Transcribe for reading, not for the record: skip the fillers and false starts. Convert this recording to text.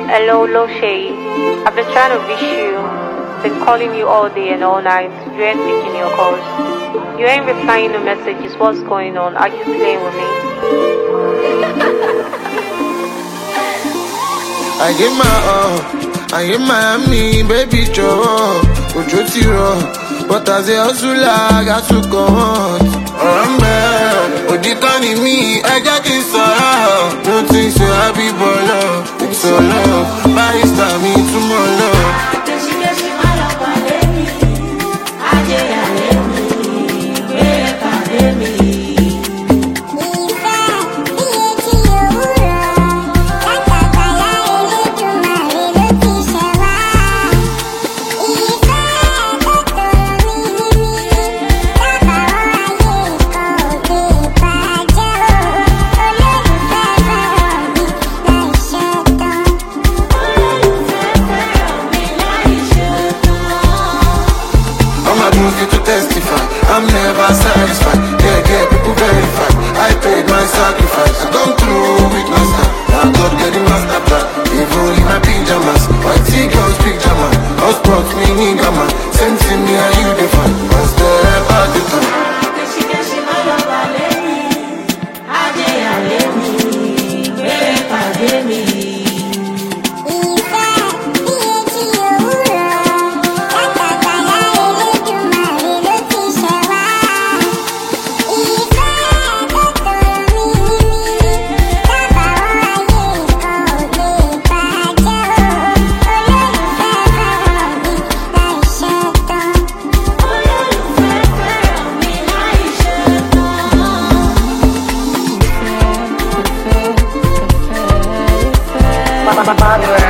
Hello, Loshay. I've been trying to reach you. Been calling you all day and all night. You ain't picking your calls. You ain't replying to messages. What's going on? Are you playing with me? I give my all, I give Miami, baby Joe, Ojo Tiro, but as a hustler, I got to go on. Odikani me, I got this no think so happy, but love, it's so love, my star me tomorrow. To testify, I'm never satisfied. Yeah, people verify. I paid my sacrifice. I come through with my star. Now God get the master plan. Even in my pajamas, white girls picture man. House brought me nigga man. Sensing me and you define. One step at the time. My father